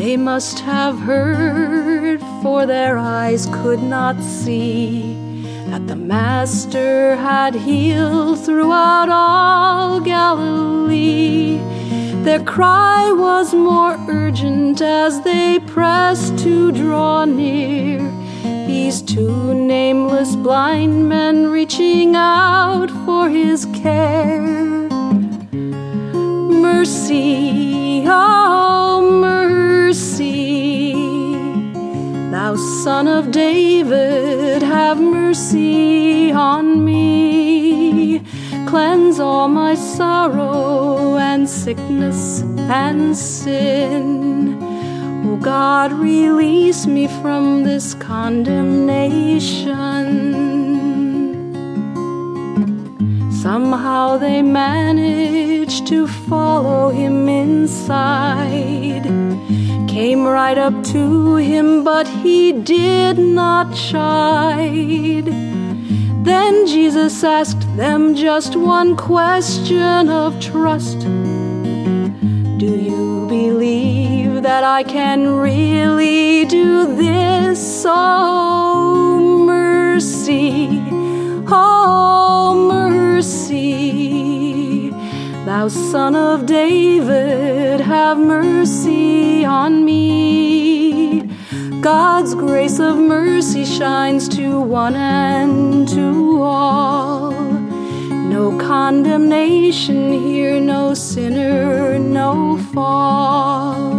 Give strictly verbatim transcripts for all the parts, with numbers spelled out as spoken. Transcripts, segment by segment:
They must have heard, for their eyes could not see, that the Master had healed throughout all Galilee. Their cry was more urgent as they pressed to draw near, these two nameless blind men reaching out for his care. Mercy, oh mercy, thou Son of David, have mercy on me. Cleanse all my sorrow and sickness and sin. O God, release me from this condemnation. Somehow they managed to follow him inside, came right up to him, but he did not chide. Then Jesus asked them just one question of trust. Do you believe that I can really do this? Oh, mercy, oh, mercy, thou Son of David, have mercy on me. God's grace of mercy shines to one and to all. No condemnation here, no sinner, no fall.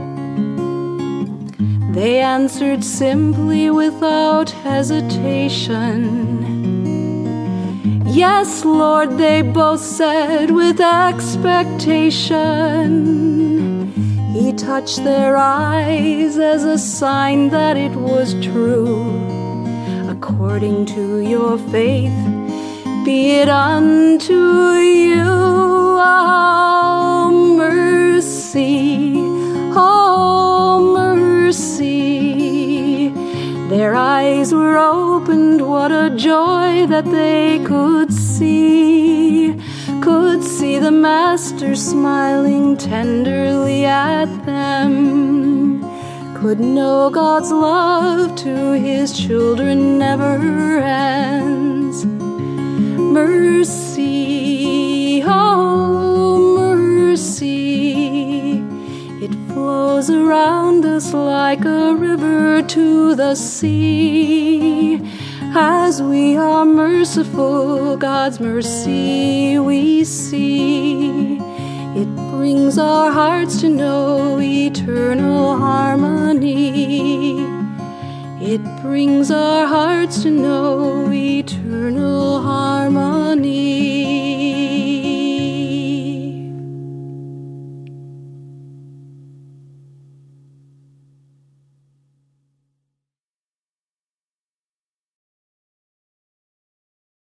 They answered simply without hesitation. Yes, Lord, they both said with expectation. He touched their eyes as a sign that it was true. According to your faith, be it unto you. Oh, mercy, oh, mercy. Their eyes were opened, what a joy that they could see. Could see the Master smiling tenderly at them. Could know God's love to his children never ends. Mercy, oh mercy, it flows around us like a river to the sea. As we are merciful, God's mercy we see. It brings our hearts to know eternal harmony. It brings our hearts to know eternal harmony.